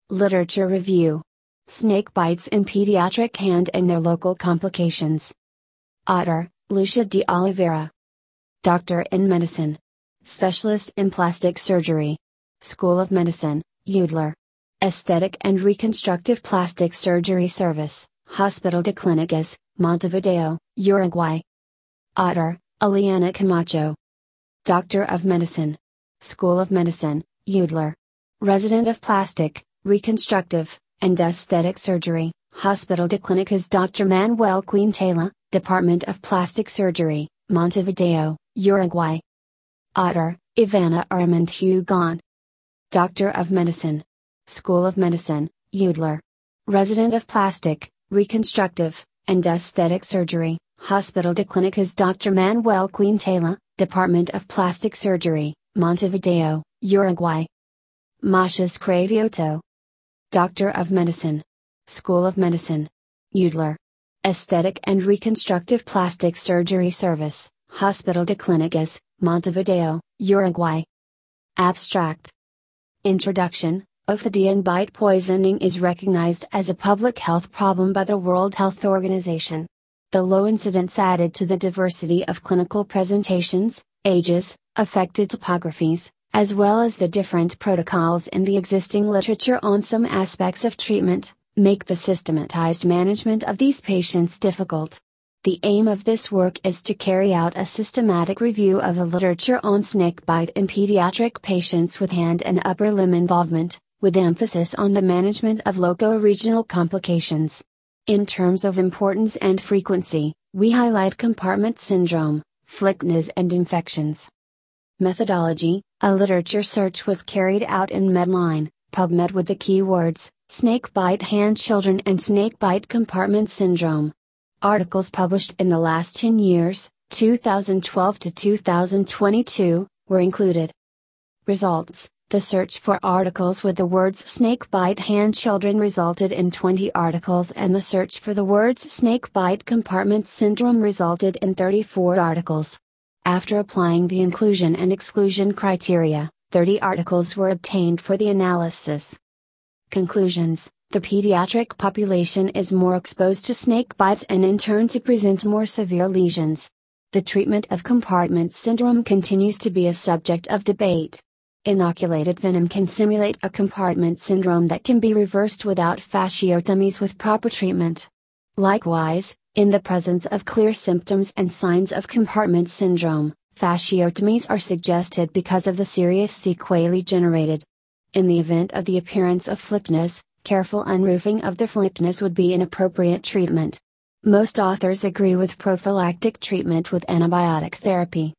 Literature review. Snake bites in pediatric hand and their local complications. Otter, Lucia de Oliveira. Doctor in Medicine. Specialist in Plastic Surgery. School of Medicine, UDLR. Aesthetic and Reconstructive Plastic Surgery Service, Hospital de Clínicas, Montevideo, Uruguay. Otter, Eliana Camacho. Doctor of Medicine. School of Medicine, UDLR. Resident of Plastic, Reconstructive, and Aesthetic Surgery, Hospital de Clínicas Dr. Manuel Quintela, Department of Plastic Surgery, Montevideo, Uruguay. Otter, Ivana Armand Hugon. Doctor of Medicine. School of Medicine, UDLR. Resident of Plastic, Reconstructive, and Aesthetic Surgery, Hospital de Clínicas Dr. Manuel Quintela, Department of Plastic Surgery, Montevideo, Uruguay. Machas Cravioto. Doctor of Medicine. School of Medicine. UDLR. Aesthetic and Reconstructive Plastic Surgery Service, Hospital de Clínicas, Montevideo, Uruguay. Abstract. Introduction. Ophidian bite poisoning is recognized as a public health problem by the World Health Organization. The low incidence added to the diversity of clinical presentations, ages, affected topographies, as well as the different protocols in the existing literature on some aspects of treatment, make the systematized management of these patients difficult. The aim of this work is to carry out a systematic review of the literature on snakebite in pediatric patients with hand and upper limb involvement, with emphasis on the management of loco-regional complications. In terms of importance and frequency, we highlight compartment syndrome, FLICNAS and infections. Methodology. A literature search was carried out in Medline, PubMed with the keywords, snakebite hand children and snakebite compartment syndrome. Articles published in the last 10 years, 2012 to 2022, were included. Results. The search for articles with the words snakebite hand children resulted in 20 articles and the search for the words snakebite compartment syndrome resulted in 34 articles. After applying the inclusion and exclusion criteria, 30 articles were obtained for the analysis. Conclusions. The pediatric population is more exposed to snake bites and in turn to present more severe lesions. The treatment of compartment syndrome continues to be a subject of debate. Inoculated venom can simulate a compartment syndrome that can be reversed without fasciotomies with proper treatment. Likewise, in the presence of clear symptoms and signs of compartment syndrome, fasciotomies are suggested because of the serious sequelae generated. In the event of the appearance of FLICNAS, careful unroofing of the FLICNAS would be an appropriate treatment. Most authors agree with prophylactic treatment with antibiotic therapy.